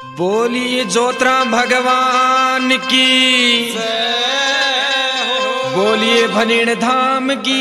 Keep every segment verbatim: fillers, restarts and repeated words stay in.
बोलिए ज्योतराम भगवान की, बोलिए भनीड़ धाम की।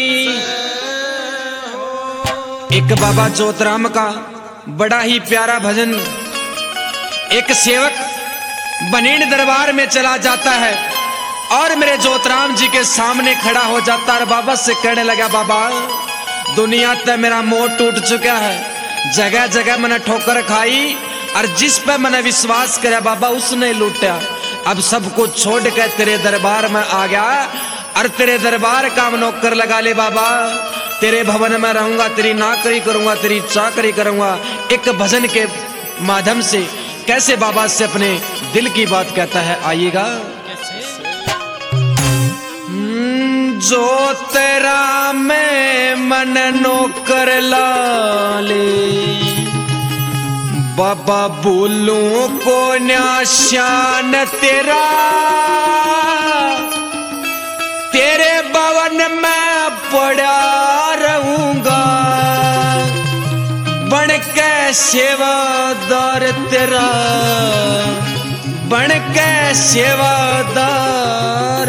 एक बाबा ज्योतराम का बड़ा ही प्यारा भजन। एक सेवक भनीड़ दरबार में चला जाता है और मेरे ज्योतराम जी के सामने खड़ा हो जाता है और बाबा से कहने लगा, बाबा दुनिया तक मेरा मोह टूट चुका है, जगह जगह मैंने ठोकर खाई और जिस पे मैंने विश्वास किया बाबा उसने लूटा। अब सब कुछ छोड़ कर तेरे दरबार में आ गया और तेरे दरबार का नौकर लगा ले बाबा। तेरे भवन में रहूंगा, तेरी नौकरी करूंगा, तेरी चाकरी करूंगा। एक भजन के माध्यम से कैसे बाबा से अपने दिल की बात कहता है, आइएगा। जो तेरा मैं मन नौकर लाले, बाबा बोलूं को न्याशान तेरा, तेरे भवन में पड़ा रहूंगा, बन के सेवादार तेरा, बन के सेवादार।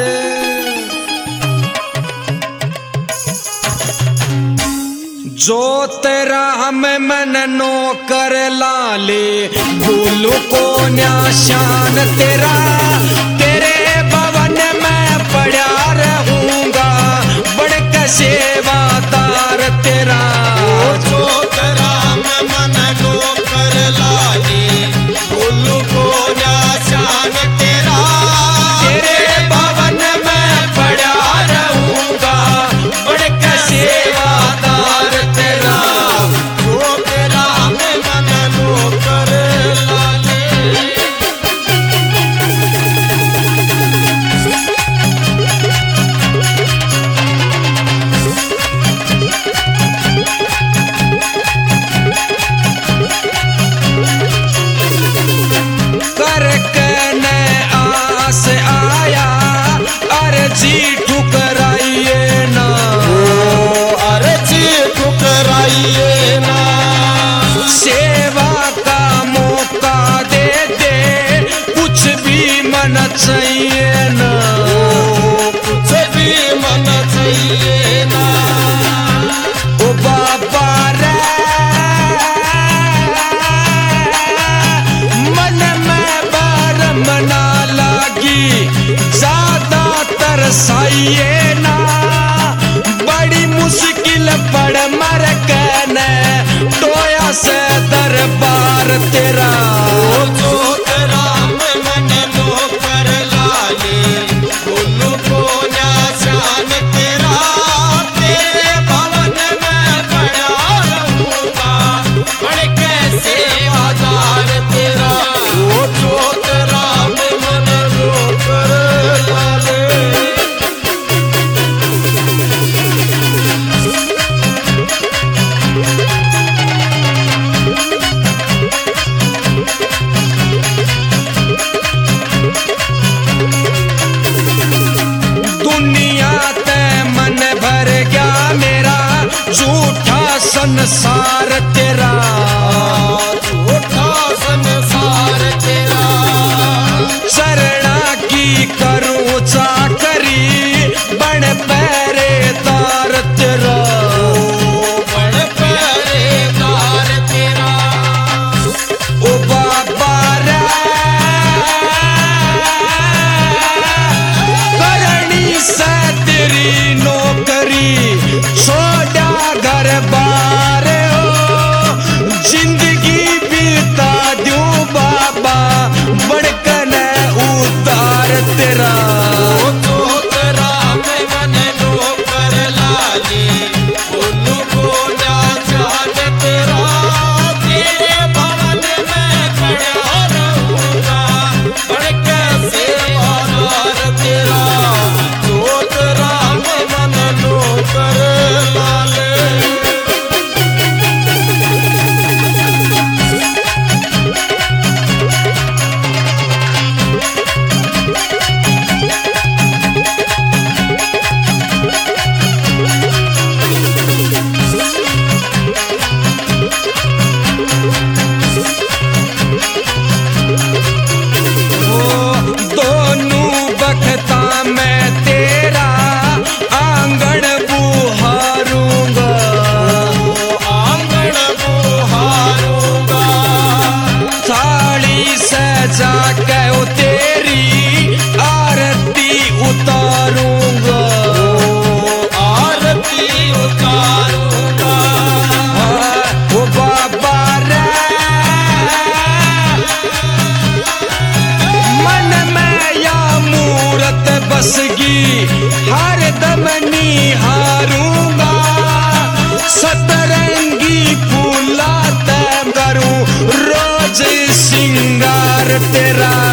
जो तेरा हमें मन नौकर लाले, बोलो को न्याशान तेरा, तेरे भवन में पड़ा रहूंगा, बड़ के सेवादार तेरा। जो तेरा हमें मन नौकर लाले, बोलो को न्याशान तेरा, तेरे भवन में पड़ा रहूंगा, बड़ के सेवादार तेरा। जो तेरा हमें मन नौकर लाले। करके ने आस आया अर्जी ठुकराइए ना, अर्जी ठुकराइए ना, सेवा का मौका दे दे, कुछ भी मन चाहिए ना, कुछ भी मन चाहिए ना। ओ बाबा रे मन में बार मना लागी, ज्यादा तरसाइए ना, बड़ी मुश्किल पड़ मर कहने टोया से दरबार तेरा। जो तेरा हमें मन नौकर लाले, बोलो को न्याशान तेरा, तेरे भवन में पड़ा रहूंगा, बड़ के सेवादार तेरा। जो तेरा हमें मन नौकर लाले। तेरा